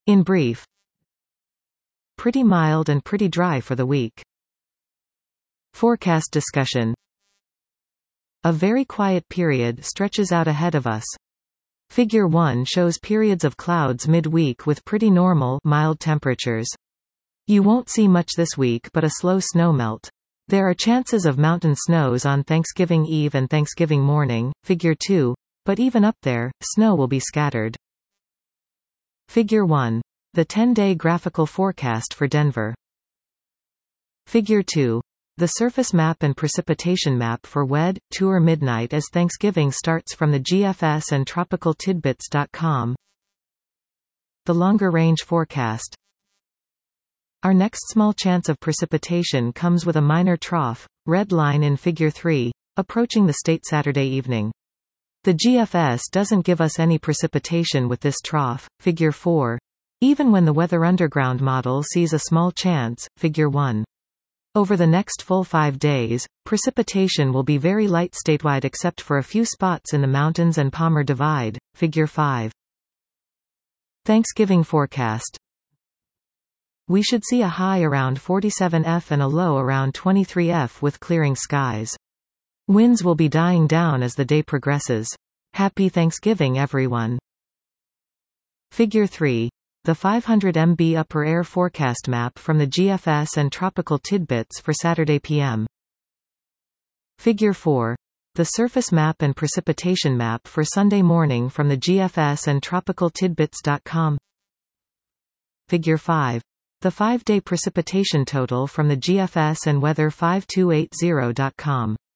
In brief, pretty mild and pretty dry for the week. Forecast discussion. A very quiet period stretches out ahead of us. Figure 1 shows periods of clouds mid-week with pretty normal, mild temperatures. You won't see much this week but a slow snowmelt. There are chances of mountain snows on Thanksgiving Eve and Thanksgiving morning, Figure 2, but even up there, snow will be scattered. Figure 1. The 10-day graphical forecast for Denver. Figure 2. The surface map and precipitation map for WED Tour Midnight as Thanksgiving starts from the GFS and tropicaltidbits.com. The longer range forecast. Our next small chance of precipitation comes with a minor trough, red line in Figure 3, approaching the state Saturday evening. The GFS doesn't give us any precipitation with this trough, Figure 4, even when the Weather Underground model sees a small chance, Figure 1. Over the next full 5 days, precipitation will be very light statewide except for a few spots in the mountains and Palmer Divide, Figure 5. Thanksgiving forecast. We should see a high around 47 F and a low around 23 F with clearing skies. Winds will be dying down as the day progresses. Happy Thanksgiving everyone. Figure 3. The 500 MB upper air forecast map from the GFS and Tropical Tidbits for Saturday PM. Figure 4. The surface map and precipitation map for Sunday morning from the GFS and tropicaltidbits.com. Figure 5. The 5-day precipitation total from the GFS and weather5280.com.